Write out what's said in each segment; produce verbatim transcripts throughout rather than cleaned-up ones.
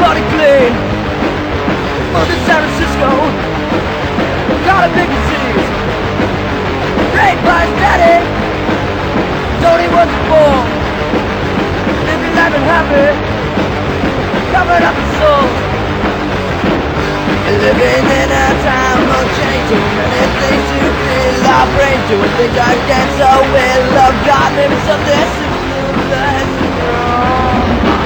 party clean. Moved to San Francisco, got a big disease. Raised by his daddy, told he was a fool. Living life and happy, covered up his soul. Living in a time of change, too many things to feel our brains doing things I can't, so we'll love God, maybe someday soon we'll let it wrong.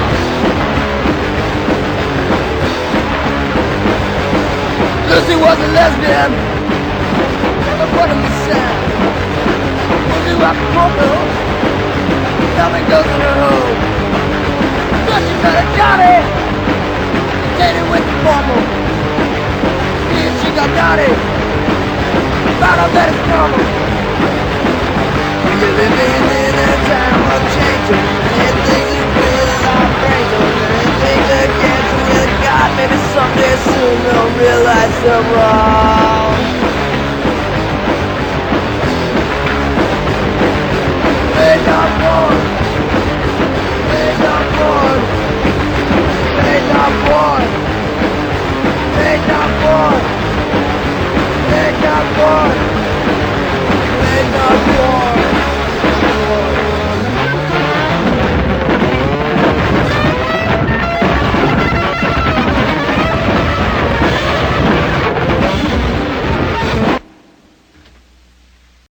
Lucy was a lesbian, never put him to sad. Lucy rock and roll, nothing goes in her home. But she met a Johnny, dated with the formal. She got naughty, found out that it's normal. When you're living in a time of change, so many things that fill our brains, so many things that can't with God. Maybe someday soon they'll realize they're wrong.